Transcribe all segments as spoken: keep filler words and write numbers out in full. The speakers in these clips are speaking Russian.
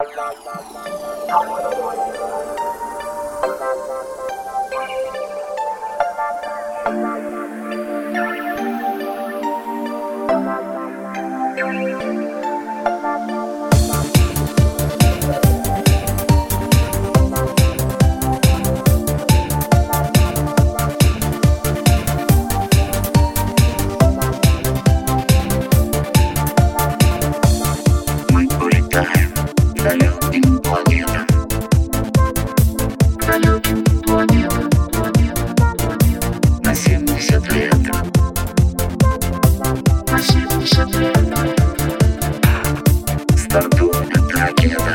Стартует ракета.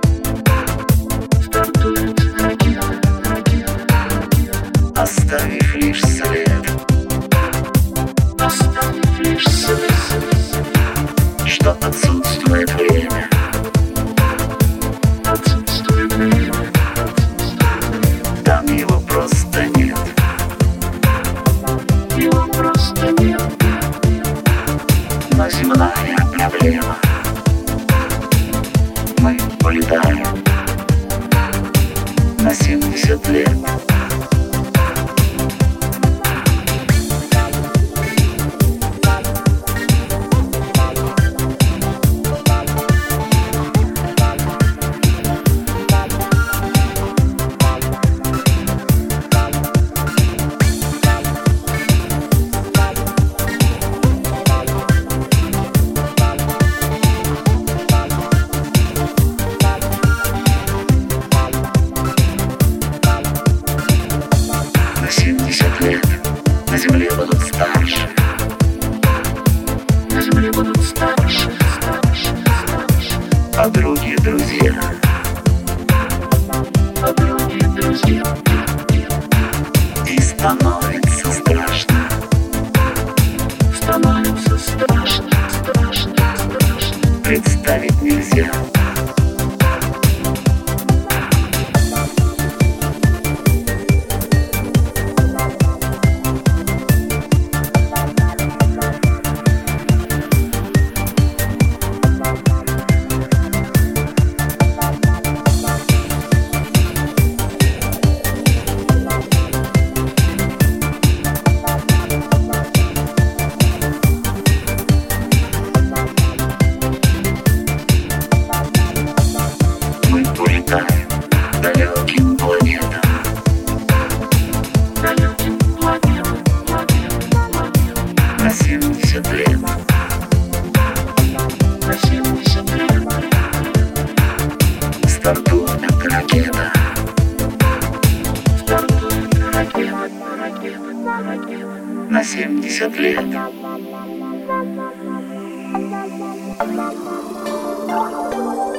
Стартует ракета, ракета. Оставив лишь след. Оставив лишь след. Что отсутствует время. Отсутствует время. Там его просто нет. Его просто нет. Но земная проблема. Мы улетаем на семьдесят лет. семьдесят лет на земле будут старше. На земле будут старше, старше, старше. Подруги, друзья. Подруги, друзья. И становится страшно. Становится страшно, страшно, страшно. Представить нельзя. Далеким планетам. Далеким планетам, планетам, планетам. На семьдесят лет. На семьдесят лет. Стартует ракета. Стартует ракета, ракета, ракета. На семьдесят лет. Thank you.